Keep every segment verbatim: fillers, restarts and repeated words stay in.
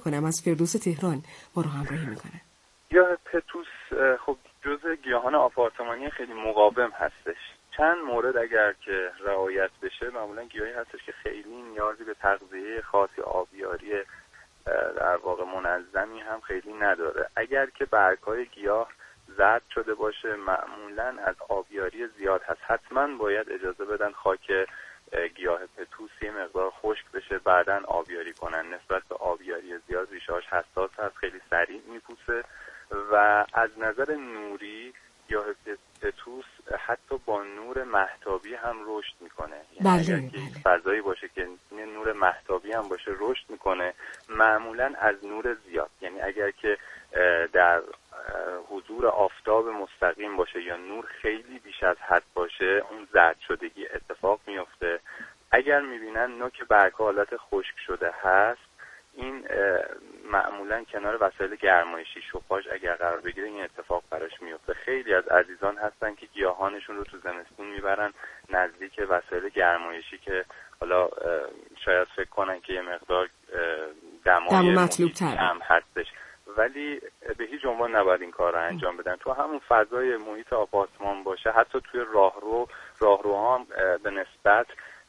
کنم از فردوس تهران ما رو همراهی میکنه. گیاه پتوس خب جزء گیاهان آپارتمانی خیلی مقاوم هستش. چند مورد اگر که رعایت بشه معمولا گیاهی هستش که خیلی نیازی به تغذیه خاصی آبیاری در واقع منظمی هم خیلی نداره. اگر که برگ‌های گیاه زرد شده باشه معمولا از آبیاری زیاد هست. حتما باید اجازه بدن خاک گیاه پتوس یه مقدار خشک بشه بعدن آبیاری کنن. نسبت به آبیاری زیاد ریشه‌هاش حساس هست، خیلی سریع میپوسه و از نظر نوری گیاه پتوس حتی با نور مهتابی هم رشد میکنه. بله، اگر بله. که فضایی باشه که نور مهتابی هم باشه رشد میکنه معمولا از نور زیاد. یعنی اگر که در حضور آفتاب مستقیم باشه یا نور خیلی بیش از حد باشه اون زرد شدگی اتفاق میفته. اگر میبینن نوک برگ‌ها حالت خشک شده هست این معمولا کنار وسایل گرمایشی شوفاژ اگر قرار بگیره این اتفاق براش میفته. خیلی از عزیزان هستن که گیاهانشون رو تو زمستون میبرن نزدیک وسایل گرمایشی که حالا شاید فکر کنن که یه مقدار دمای مطلوب تر هم هستش ولی به هیچ عنوان نباید این کار رو انجام بدن. تو همون فضای محیط آپارتمان باشه حتی توی راهرو راهروها هم به نسبت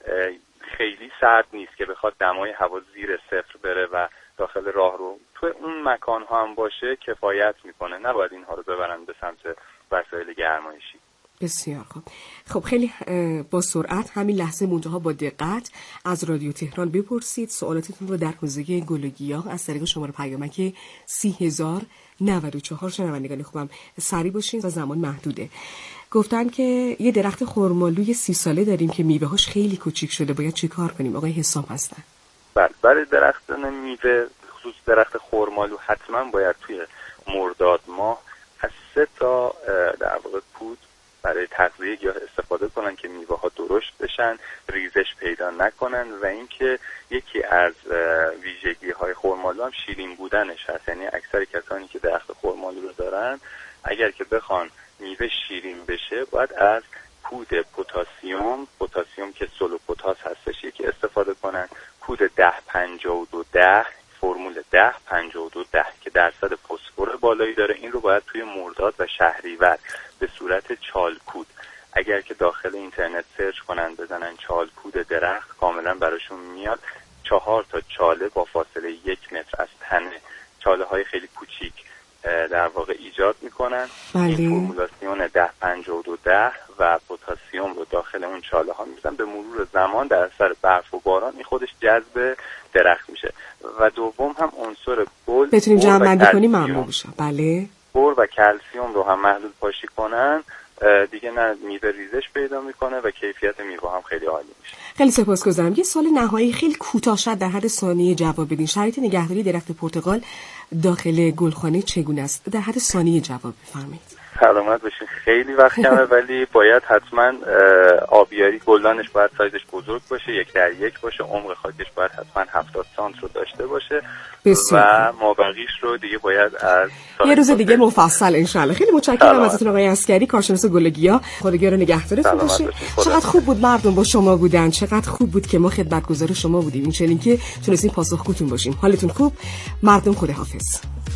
خیلی سرد نیست که بخواد دمای هوا زیر صفر بره و داخل راهرو تو اون مکان ها هم باشه کفایت میکنه. نباید اینها رو ببرن به سمت وسایل گرمایشی. بسیار خوب. خب خیلی با سرعت همین لحظه منتها با دقت از رادیو تهران بپرسید سوالاتتون رو در حوزه گل و گیاه از طریق شماره پیامک سی هزار نود و چهار. شنوندگان خوبم سریع باشین و زمان محدوده. گفتن که یه درخت خرمالوی سی ساله داریم که میوه‌هاش خیلی کوچیک شده، باید چی کار کنیم؟ آقای حسام هستن. بله، برای درختان میوه خصوص درخت خرمالو حتما باید توی مرداد ماه از سه تا در واقع پود برای تغذیه گیاه استفاده کنن که میوه ها درشت بشن، ریزش پیدا نکنن و اینکه یکی از ویژگی های خرمالو هم شیرین بودنش هست. یعنی اکثر کسانی که درخت خرمالو رو دارن اگر که بخوان میوه شیرین بشه باید از کود پتاسیم پتاسیم که سولوپوتاس هستش یکی استفاده کنن. کود ده پنجاه و دو ده فرمول ده پنجاه و دو ده که درصد فسفر بالایی داره این رو باید توی مرداد و شهریور به صورت چال کود اگر که داخل اینترنت سرچ کنن بزنن چال کود درخت کاملا براشون میاد. چهار تا چاله با فاصله یک متر از تنه چاله های خیلی کوچیک در واقع ایجاد میکنن. بله. این فرمولاسیون ده پنجاه و دو ده و پتاسیم رو داخل اون چاله ها میزن. به مرور زمان در اثر برف و باران این خودش جذب درخت میشه. و دوم هم عنصر بول بتونیم جمع بندی کنیم ممنون بشه. بله. بور و کلسیوم رو هم محلول پاشی کنن دیگه نه میوه ریزش پیدا میکنه و کیفیت میوه هم خیلی عالی میشه. خیلی سپاسگزارم. یه سوال نهایی خیلی کوتاه شد در حد ثانیه جواب بدین. شرایط نگهداری درخت پرتقال داخل گلخانه چگونه است؟ در حد ثانیه جواب بفرمایید. سلامت باشین. خیلی وقت کمه ولی باید حتما آبیاری گلدانش باید سایزش بزرگ باشه، یک در یک باشه، عمق خاکش باید حتما هفتاد سانت رو داشته باشه. بسیار. و مابقیش رو دیگه باید از یه روز دیگه مفصل انشالله. خیلی متشکرم ازتون آقای عسکری کارشناس گل و گیاه. خداگاه رو نگهدارتون باشه. چقدر خوب بود مردم با شما بودن، چقدر خوب بود که ما خدمتگزار شما بودیم، این چنین که تونستیم پاسخگوتون باشیم. حالتون خوب مردم، خداحافظ.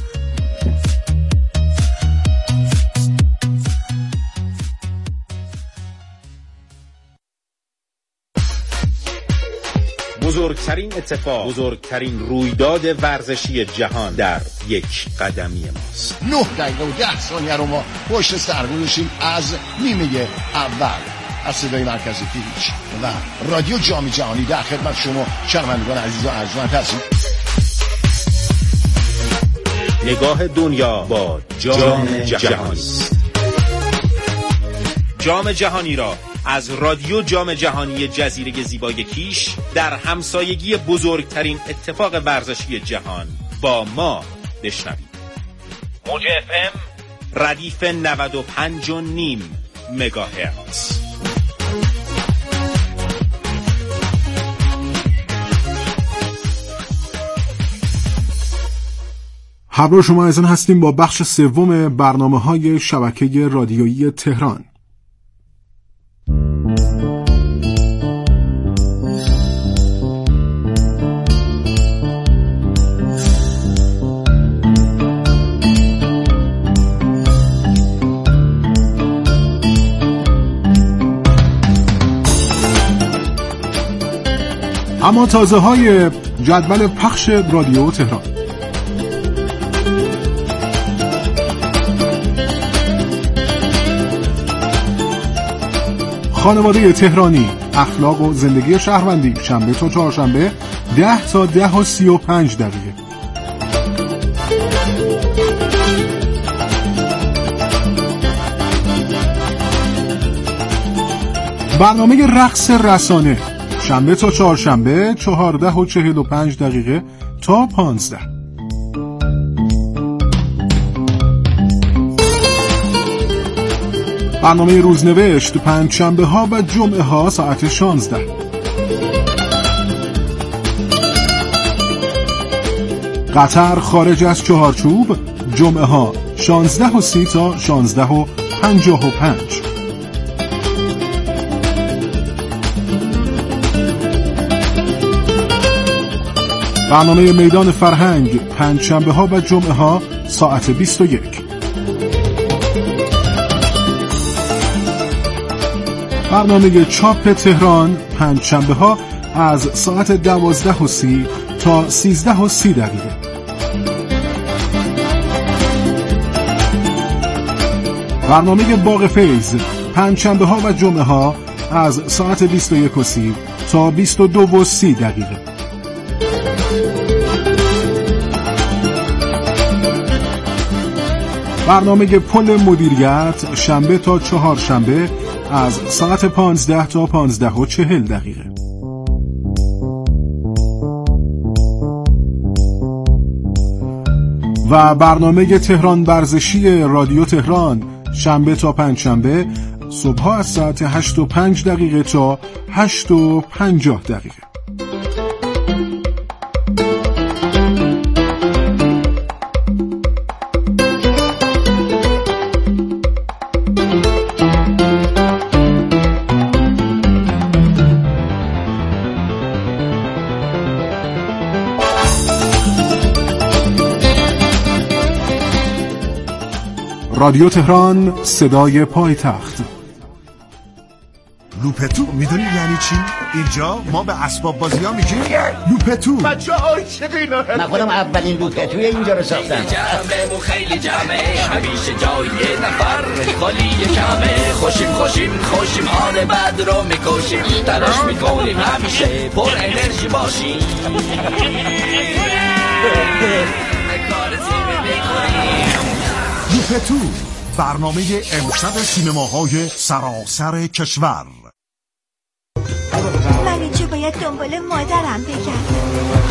بزرگترین اتفاق، بزرگترین رویداد ورزشی جهان در یک قدمی ماست. نه دقیقه و ده ثانیه رو ما پشت سر گذاشتیم از نیمه اول از صدای مرکزی هیچ و رادیو جام جهانی در خدمت شما شنوندگان عزیز و ارجمند هستیم. نگاه دنیا با جام جهانی. جام جهانی را از رادیو جام جهانی جزیره زیبای کیش در همسایگی بزرگترین اتفاق ورزشی جهان با ما بشنوید. موج اف ام ردیف نود و پنج و نیم مگاهرتز. همراه شما عزیزان هستیم با بخش سوم برنامه‌های شبکه رادیویی تهران. اما تازه های جدول پخش رادیو تهران. خانواده تهرانی، اخلاق و زندگی شهروندی، شنبه تا چهارشنبه ده تا ده و سی و پنج دقیقه. برنامه رقص رسانه، شنبه تا چهارشنبه چهارده و چهل و پنج دقیقه تا پانزده. برنامه روزنوشت پنج شنبه ها و جمعه ها ساعت شانزده. قطر خارج از چهارچوب، جمعه ها شانزده و سی تا شانزده و پنجاه و پنج. برنامه میدان فرهنگ پنج شنبه ها و جمعه ها ساعت بیست و یک. برنامه چاپ تهران پنج شنبه ها از ساعت دوازده و سی تا سیزده و سی دقیقه. برنامه باغ فیض پنج شنبه ها و جمعه ها از ساعت بیست و یک و سی تا بیست و دو و سی دقیقه. برنامه پل مدیریت شنبه تا چهار شنبه از ساعت پانزده تا پانزده و چهل دقیقه. و برنامه تهران ورزشی رادیو تهران شنبه تا پنج شنبه صبح از ساعت هشت و پنج دقیقه تا هشت و پنجاه دقیقه. رادیو تهران، صدای پایتخت. لوپتو میدونی یعنی چی؟ اینجا ما به اسباب بازی ها میگیم لوپتو. بچه عاشق اینا هستن. من خودم اولین لوپتوی اینجا رو ساختم. جمعه و خیلی جمعه، همیشه جای یه نفر خالی کمه. خوشیم خوشیم خوشیم حال بد رو میکشیم، تلاش میکنیم همیشه پر انرژی باشیم. لوپتو، برنامه امشب سینماهای سراسر کشور. من اینجا باید دنبال مادرم بگردم.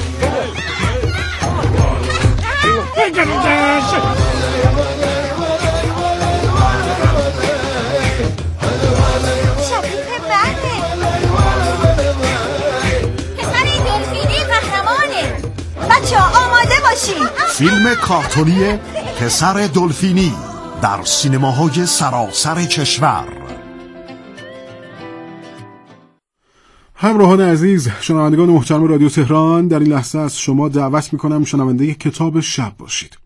شبیه بنده. پسر این دلفینی قهرمانه. بچه ها آماده باشین. فیلم کارتونی پسر دلفینی در سینماهای سراسر کشور. همراهان عزیز، شنوندگان محترم رادیو تهران، در این لحظه از شما دعوت میکنم شنونده کتاب شب باشید.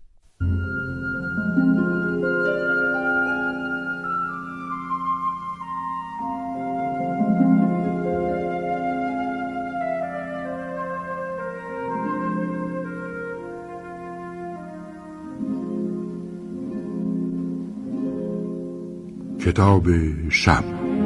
کتاب شب.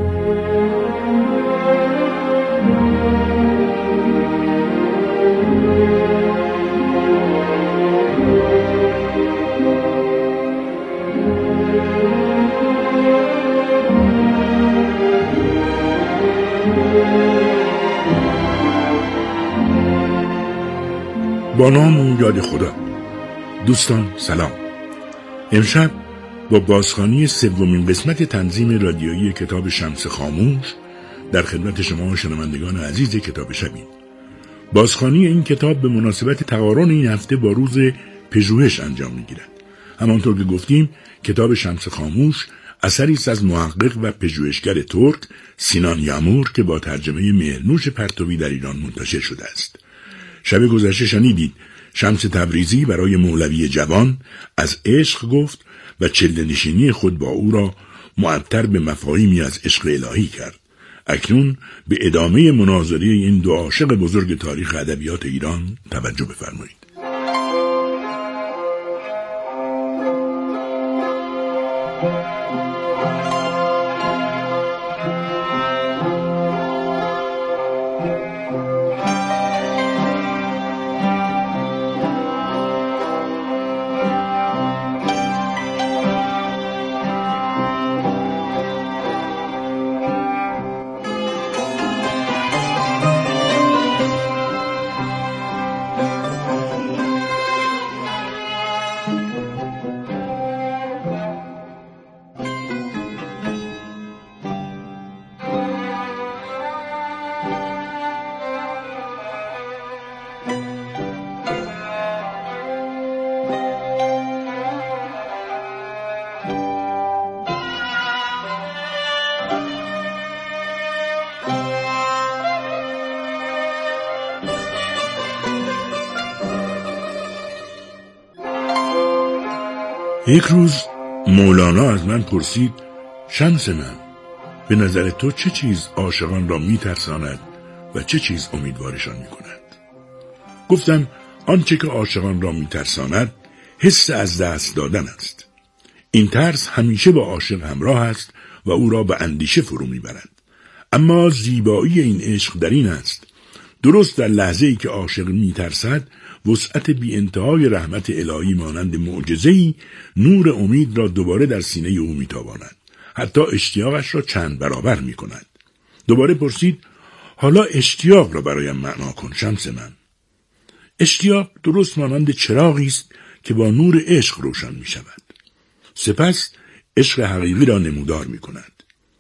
با نام و یاد خدا. دوستان سلام. امشب با بازخوانی سومین قسمت تنظیم رادیویی کتاب شمس خاموش در خدمت شما شنوندگان عزیز کتاب شبیم. بازخوانی این کتاب به مناسبت تقارن این هفته با روز پژوهش انجام می‌گیرد. همانطور که گفتیم کتاب شمس خاموش اثری است از محقق و پژوهشگر ترک سینان یامور که با ترجمه مهرنوش پرتوی در ایران منتشر شده است. شب گذشته شنیدید شمس تبریزی برای مولوی جوان از عشق گفت و چله نشینی خود با او را معطر به مفاهیمی از عشق الهی کرد. اکنون به ادامه مناظره این دو عاشق بزرگ تاریخ ادبیات ایران توجه بفرمایید. یک روز مولانا از من پرسید: شمس من، به نظر تو چه چیز عاشقان را میترساند و چه چیز امیدوارشان میکند؟ گفتم آنچه که عاشقان را میترساند حس از دست دادن است. این ترس همیشه با عاشق همراه است و او را به اندیشه فرو میبرد. اما زیبایی این عشق در این است: درست در لحظه‌ای که عاشق میترسد، وسعت بی انتهای رحمت الهی مانند معجزه‌ای نور امید را دوباره در سینه او میتاباند، حتی اشتیاقش را چند برابر میکند. دوباره پرسید: حالا اشتیاق را برایم معنا کن شمس من. اشتیاق درست مانند چراغی است که با نور عشق روشن میشود. سپس عشق حقیقی را نمودار میکند.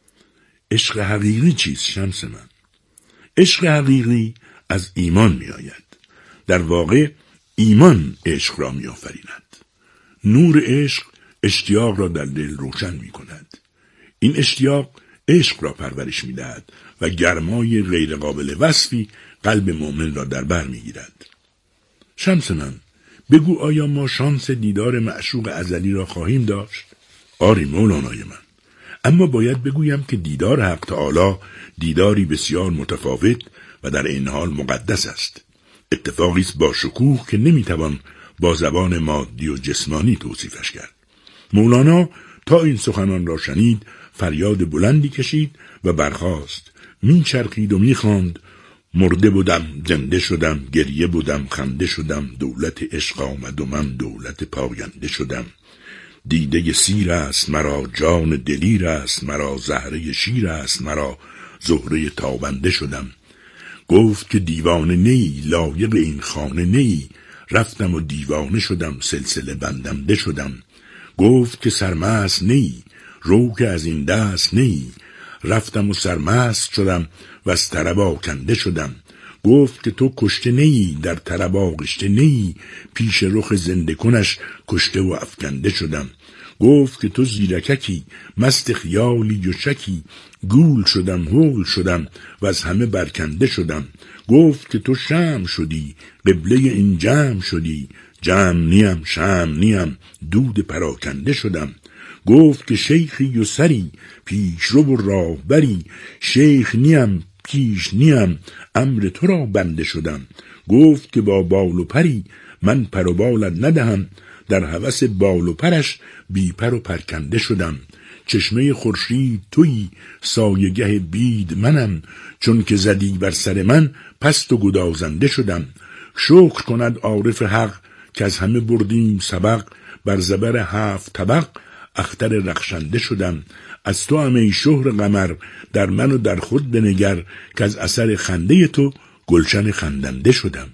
عشق حقیقی چیست شمس من؟ عشق حقیقی از ایمان میآید. در واقع ایمان عشق را می آفریند. نور عشق اشتیاق را در دل روشن می کند. این اشتیاق عشق را پرورش می دهد و گرمای غیر قابل وصفی قلب مؤمن را در بر می گیرد. شمس من، بگو آیا ما شانس دیدار معشوق ازلی را خواهیم داشت؟ آری مولانای من، اما باید بگویم که دیدار حق تعالی دیداری بسیار متفاوت و در این حال مقدس است. اتفاقی است با شکوه که نمیتوان با زبان مادی و جسمانی توصیفش کرد. مولانا تا این سخنان را شنید فریاد بلندی کشید و برخاست. میچرخید و میخواند: مرده بودم زنده شدم، گریه بودم خنده شدم، دولت عشق آمد و من دولت پاینده شدم. دیده سیر است مرا، جان دلیر است مرا، زهره شیر است مرا، زهره تابنده شدم. گفت که دیوانه نی، لایق این خانه نی، رفتم و دیوانه شدم، سلسله بندمده شدم. گفت که سرمست نی، رو که از این دست نی، رفتم و سرمست شدم و از طرب آکنده شدم. گفت که تو کشته نی، در طرب آغشته نی، پیش رخ زنده کنش کشته و افکنده شدم. گفت که تو زیرککی، مست خیالی و شکی، گول شدم هول شدم و از همه برکنده شدم. گفت که تو شمع شدی، قبله این جمع شدی، جمع نیم شمع نیم، دود پراکنده شدم. گفت که شیخی و سری، پیش رو و راهبری، شیخ نیم پیش نیم، امر تو را بنده شدم. گفت که با بال و پری، من پر و بالت ندهم، در هوس بال و پرش بی پر و پرکنده شدم. چشمه خورشید تویی، سایگه بید منم، چون که زدی بر سر من پست و گدازنده شدم. شکر کند عارف حق که از همه بردیم سبق، بر زبر هفت طبق اختر رخشنده شدم. از تو هم ای شهر قمر، در من و در خود بنگر، که از اثر خنده تو گلشن خندنده شدم.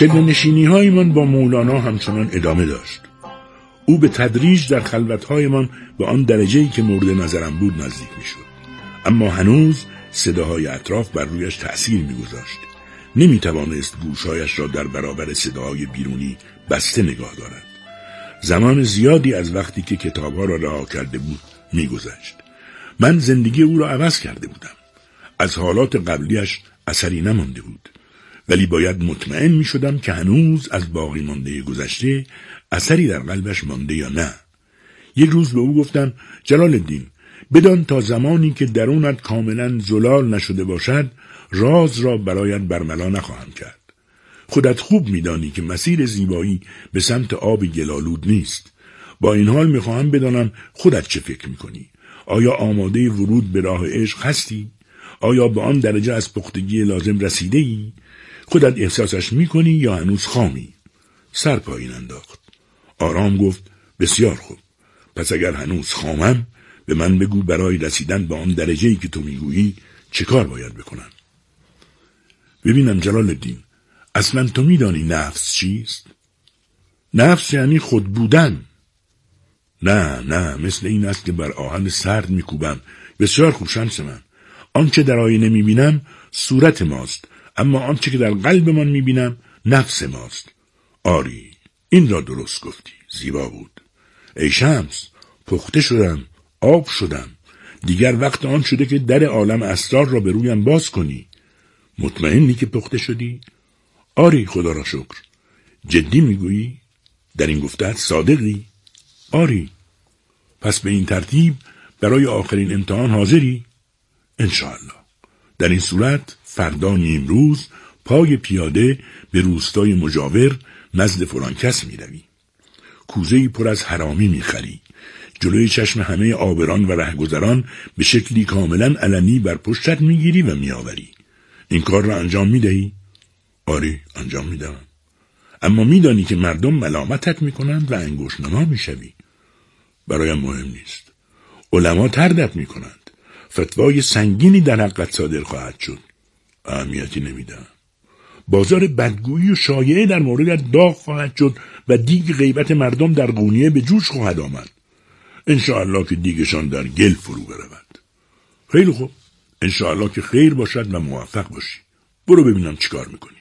چله نشینی هایمان با مولانا همچنان ادامه داشت. او به تدریج در خلوت‌هایمان به آن درجه‌ای که مورد نظرم بود نزدیک می‌شد، اما هنوز صداهای اطراف بر رویش تأثیر می‌گذاشت. نمی‌توانست گوش‌هایش را در برابر صداهای بیرونی بسته نگاه دارد. زمان زیادی از وقتی که کتاب‌ها را رها کرده بود می‌گذشت. من زندگی او را عوض کرده بودم. از حالات قبلیش اثری نمانده بود، ولی باید مطمئن می شدم که هنوز از باقی مانده گذشته اثری در قلبش مانده یا نه. یک روز به او گفتم جلال الدین، بدان تا زمانی که درونت کاملا زلال نشده باشد راز را برایت برملا نخواهم کرد. خودت خوب می دانی که مسیر زیبایی به سمت آب گلالود نیست. با این حال می خواهم بدانم خودت چه فکر می کنی؟ آیا آماده ورود به راه عشق هستی؟ آیا به آن درجه از پختگی لازم رسیده ای؟ خودت احساسش می کنی یا هنوز خامی؟ سر پایین انداخت. آرام گفت بسیار خوب. پس اگر هنوز خامم به من بگو برای رسیدن به آن درجه‌ای که تو میگویی چه کار باید بکنم؟ ببینم جلال الدین، اصلا تو میدانی نفس چیست؟ نفس یعنی خود بودن. نه نه، مثل این است که بر آهن سرد میکوبم. بسیار خوب شمس من. آنچه در آینه میبینم صورت ماست، اما آنچه که در قلب من میبینم نفس ماست. آری، این را درست گفتی. زیبا بود. ای شمس، پخته شدم، آب شدم. دیگر وقت آن شده که در عالم اسرار را به رویم باز کنی. مطمئنی که پخته شدی؟ آری، خدا را شکر. جدی میگویی؟ در این گفته‌ات صادقی؟ آری. پس به این ترتیب برای آخرین امتحان حاضری؟ انشاءالله. در این صورت فردا نیمروز پای پیاده به روستای مجاور نزد فلان کس می روی. کوزه‌ای پر از حرامی می خری. جلوی چشم همه عابران و رهگذران به شکلی کاملا علنی بر پشتت می گیری و می آوری. این کار را انجام می دهی؟ آری، انجام می دهم. اما می دانی که مردم ملامتت می کنند و انگشت نما می شوی. برایم مهم نیست. علما طردت می کنند. فتوای سنگینی در حقت صادر خواهد شد. اهمیتی نمیدم. بازار بدگویی و شایعه در موردت داغ خواهد شد و دیگ غیبت مردم در قونیه به جوش خواهد آمد. انشاءالله که دیگشان در گل فرو برود. خیلی خوب. انشاءالله که خیر باشد و موفق باشی. برو ببینم چیکار میکنی.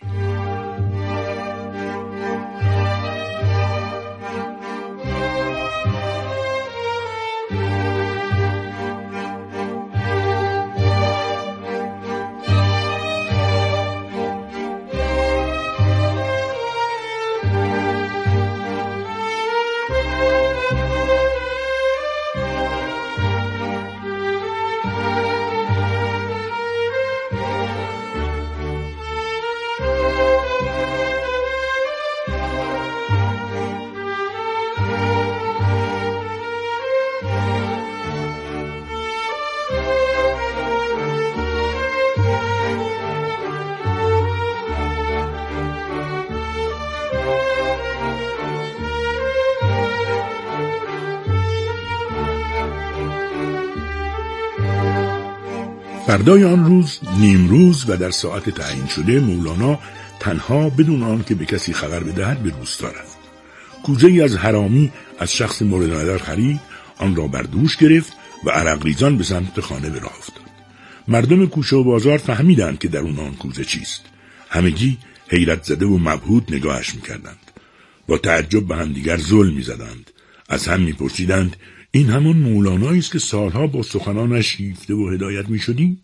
فردای آن روز نیمروز و در ساعت تعیین شده مولانا تنها بدون آن که به کسی خبر بدهد به روستا رفت. کوزه‌ای از حرامی از شخص مورد نظر خرید، آن را بر دوش گرفت و عرق ریزان به سمت خانه به راه افتاد. مردم کوچه و بازار فهمیدند که درون آن کوزه چیست. همگی حیرت زده و مبهوت نگاهش می‌کردند. با تعجب به هم دیگر زل می‌زدند. از هم می‌پرسیدند این همان مولانایی است که سالها با سخنانش شیفته و هدایت می‌شدیم؟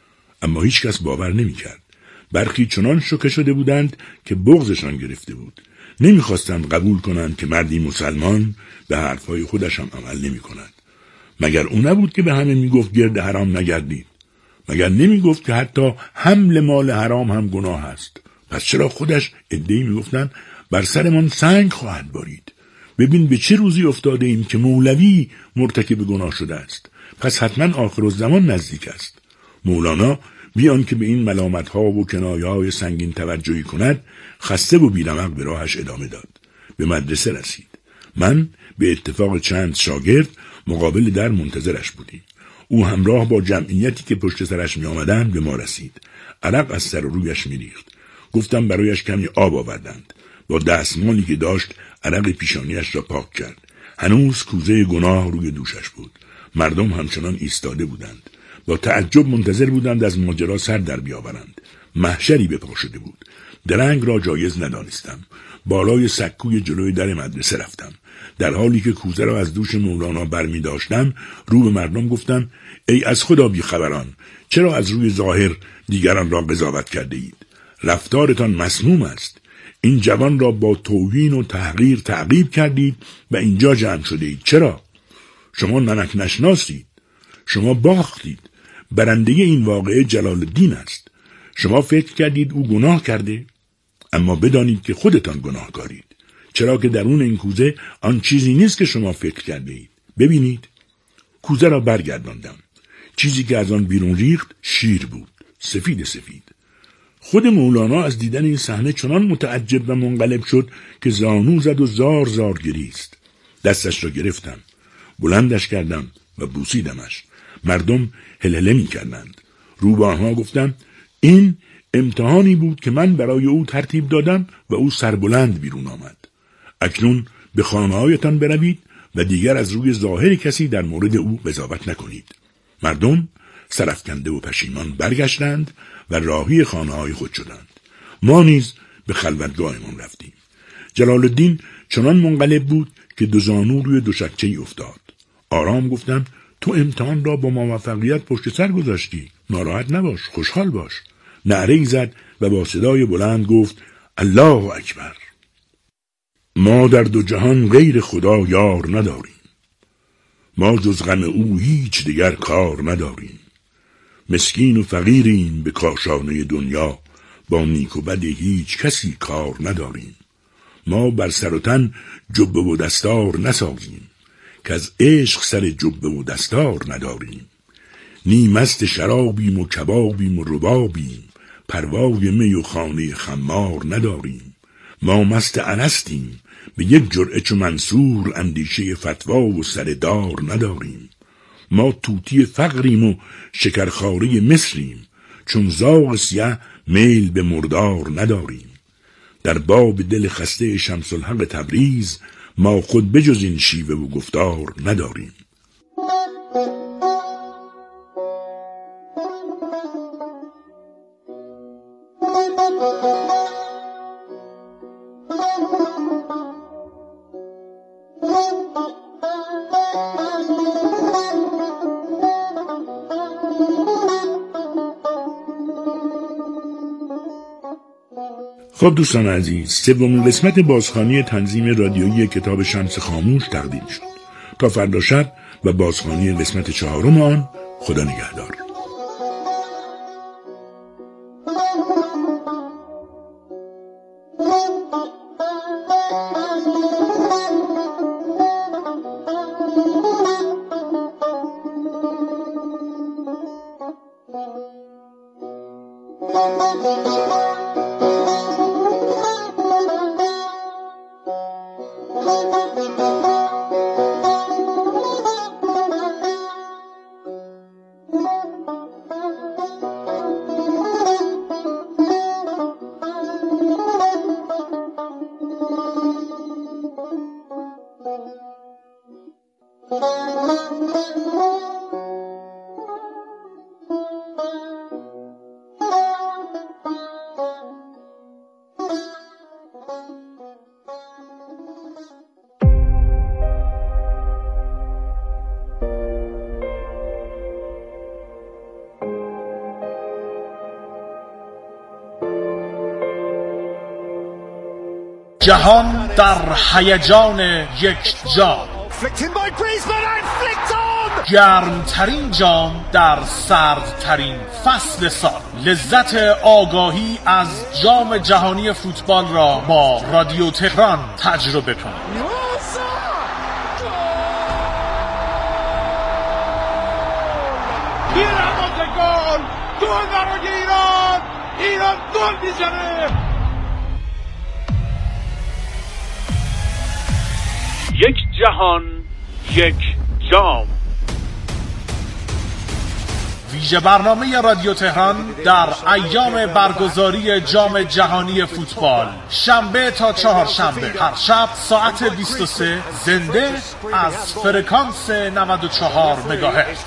اما هیچ کس باور نمی‌کرد. برخی چنان شوکه شده بودند که بغضشان گرفته بود. نمی‌خواستند قبول کنند که مردی مسلمان به حرفهای خودش هم عمل نمی‌کند. مگر او نبود که به همه میگفت گرد حرام نگردید؟ مگر نمیگفت که حتی حمل مال حرام هم گناه است؟ پس چرا خودش عده‌ای میگفتند بر سرمان سنگ خواهد بارید؟ ببین به چه روزی افتاده ایم که مولوی مرتکب گناه شده است. پس حتما آخرالزمان نزدیک است. مولانا بیان که به این ملامت‌ها و کنایه‌های سنگین توجهی کند، خسته و بی‌رمق به راهش ادامه داد. به مدرسه رسید. من به اتفاق چند شاگرد مقابل در منتظرش بودیم. او همراه با جمعیتی که پشت سرش می آمدند به ما رسید. عرق از سر و رویش می ریخت. گفتم برایش کمی آب آوردند. با دستمالی که داشت عرق پیشانیش را پاک کرد. هنوز کوزه گناه روی دوشش بود. مردم همچنان ایستاده بودند. با تعجب منتظر بودند از ماجرا سر در بیاورند. محشری به پا شده بود. درنگ را جایز ندانستم. بالای سکوی جلوی در مدرسه رفتم. در حالی که کوزه را از دوش مولانا برمی داشتم رو به مردم گفتم: ای از خدا بی خبران، چرا از روی ظاهر دیگران را قضاوت کرده اید؟ رفتارتان مسموم است. این جوان را با توهین و تحقیر تعقیب کردید و اینجا جمع شده اید. چرا؟ شما نمک نشناسید. شما باختید. برنده این واقعه جلال الدین است. شما فکر کردید او گناه کرده، اما بدانید که خودتان گناهکارید، چرا که درون این کوزه آن چیزی نیست که شما فکر کرده اید. ببینید. کوزه را برگرداندم. چیزی که از آن بیرون ریخت شیر بود، سفید سفید. خود مولانا از دیدن این صحنه چنان متعجب و منقلب شد که زانو زد و زار زار گریست. دستش را گرفتم، بلندش کردم و بوسیدمش. مردم هلهله می کردند. رو به آنها گفتم: این امتحانی بود که من برای او ترتیب دادم و او سربلند بیرون آمد. اکنون به خانه‌هایتان بروید و دیگر از روی ظاهر کسی در مورد او قضاوت نکنید. مردم سرافکنده و پشیمان برگشتند و راهی خانه‌های خود شدند. ما نیز به خلوتگاهمان رفتیم. جلال الدین چنان منقلب بود که دو زانو روی دو شکچه‌ای افتاد. آرام گفتم: تو امتحان را با موفقیت پشت سر گذاشتی. ناراحت نباش، خوشحال باش. نعره‌ای زد و با صدای بلند گفت: الله اکبر. ما در دو جهان غیر خدا یار نداریم. ما جز غم او هیچ دیگر کار نداریم. مسکین و فقیریم به کاشانه دنیا، با نیک و بد هیچ کسی کار نداریم. ما بر سر و تن جبه و دستار نسازیم، که از عشق سر جبه و دستار نداریم. نی مست شرابیم و کبابیم و ربابیم، پروای می و خانه خمار نداریم. ما مست الستیم، به یک جرعه چو منصور اندیشه فتوا و سردار نداریم. ما توتی فقریم و شکرخاره مصریم، چون زاغ سیه میل به مردار نداریم. در باب دل خسته شمس الحق تبریز، ما خود بجز این شیوه و گفتار نداریم. خب دوستان عزیز، سومین قسمت بازخوانی تنظیم رادیویی کتاب شمس خاموش تقدیم شد. تا فردا شب و بازخوانی قسمت چهارم آن، خدا نگهدار. جهان در هیجان یک جام، گرمترین جام در سردترین فصل سال. لذت آگاهی از جام جهانی فوتبال را با رادیو تهران تجربه کنید. بیرماز گل، گل برای ایران، ایران گل میزنه. یک جهان، یک جام. ویژه برنامه رادیو تهران در ایام برگزاری جام جهانی فوتبال، شنبه تا چهارشنبه هر شب ساعت بیست و سه زنده از فرکانس نود و چهار مگاهرتز.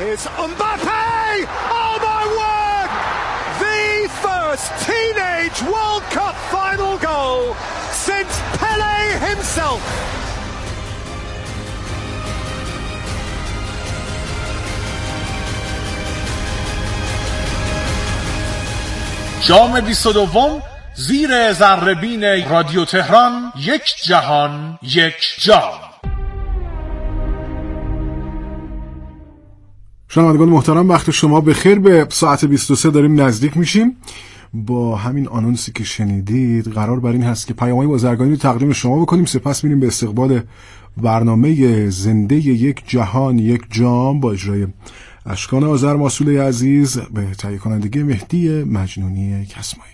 First teenage World Cup final goal since Pelé himself. جام بیست و دو زیر ذره‌بین رادیو تهران، یک جهان یک جام. شنوندگان محترم، وقت شما بخیر. به ساعت بیست و سه داریم نزدیک میشیم. با همین آنونسی که شنیدید قرار بر این هست که پیام‌های بازرگانی رو تقدیم شما بکنیم، سپس میریم به استقبال برنامه زنده یک جهان یک جام با اجرای اشکان آذر ماسوله عزیز به تهیه کنندگی مهدی مجنونی کسمایی.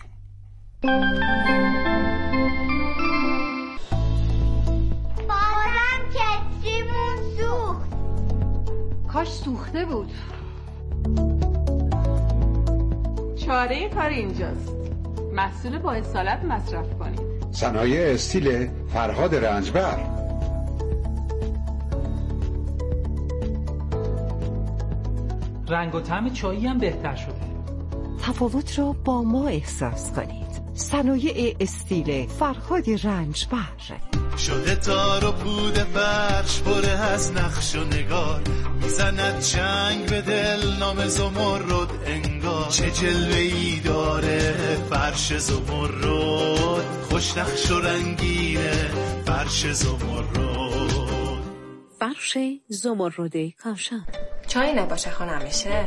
بازم کتریمون سوخت. کاش سوخته بود. چاره کار اینجاست. محصول با اصالت مصرف کنید. صنایع استیل فرهاد رنجبر. رنگ و طعم چایی هم بهتر شده. تفاوت را با ما احساس کنید. صنایع استیل فرهاد رنجبر. شده تار و پود فرش پره از نقش و نگار، میزند چنگ به دل نام زمرد انگار. چه جلوه‌ای داره فرش زمرد، خوش نقش و رنگینه فرش زمرد. فرش زمرد کاشان. چای نباشه خانم میشه؟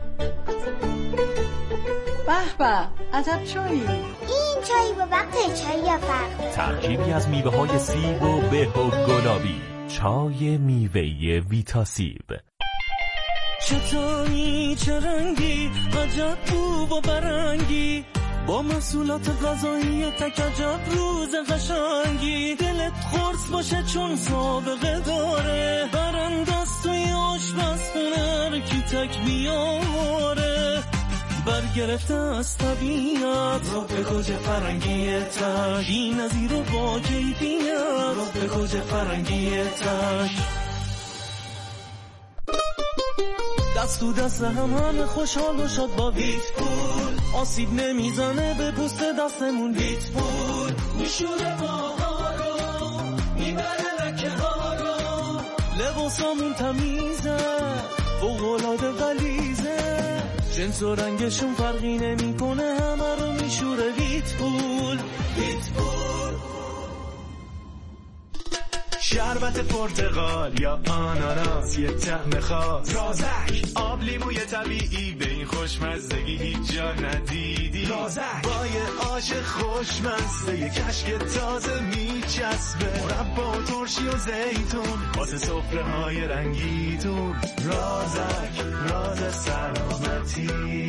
به به، عجب چایی. این چایی با وقت چایی فرق. ترکیبی از میوه های سیب و به و گلابی. چای میوه ویتا سیب. چطوری چه رنگی عجب بو و برنگی، با محصولات غذایی تک عجب روز قشنگی. دلت خورس باشه چون سابقه داره، برندست توی آشپزخونه رو کی تک بیاره. برگرفته از طبیعت رو به گوجه فرنگیتش، این نظیر رو با کیفیت رو به گوجه فرنگیتش. دست تو دست هم همه خوشحال و شاد با ویت پول، آسیب نمیزنه به پوست دستمون. ویت پول میشوره ماها رو، میبره لکه ها رو، لباسامون تمیزه فوق‌العاده غلیظه، جنس و رنگشون فرقی نمیکنه، همه رو میشوره. ویت پول. ویت پول. شربت پرتقال یا آناناس، یه طعم خاص. رازک آب لیموی طبیعی، به این خوشمزگی هیچ جا ندیدی. رازک با یه آش خوشمزه، یه کشک تازه میچسبه، مربا و ترشی و زیتون واسه سفره های رنگیتون. رازک راز سلامتی.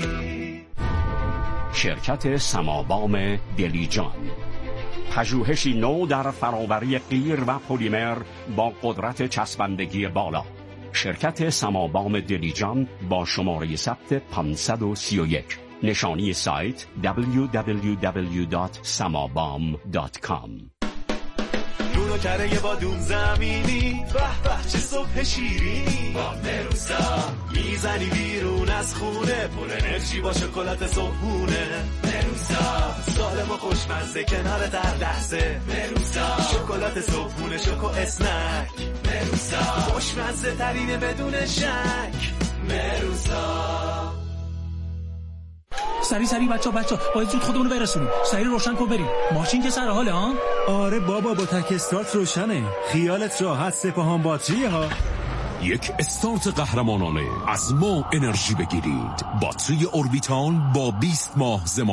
شرکت سمابام دلیجان، پژوهشی نو در فراوری قیر و پلیمر با قدرت چسبندگی بالا. شرکت سمابام دلیجان با شماره ثبت پانصد و سی و یک. نشانی سایت دبلیو دبلیو دبلیو دات سمابام دات کام. نون و کره با دون زمینی، به به چه صبح شیرینی. با مروسا میزنی بیرون از خونه، پر انرژی با شکلات صبحونه. مروسا سالم و خوشمزه کنار در لحظه. مروسا شکلات صبحونه، شوکو اسنک. مروسا خوشمزه ترینه بدون شک. مروسا. سری سری بچا بچا باید زود خودمونو برسونیم. سری روشن کن بریم. ماشین که سر حاله ها؟ آره بابا، با تک استارت روشنه. خیالت راحت، سپاهان باتری ها. یک استارت قهرمانانه. از ما انرژی بگیرید. باتری اوربیتال با بیست ماه زمان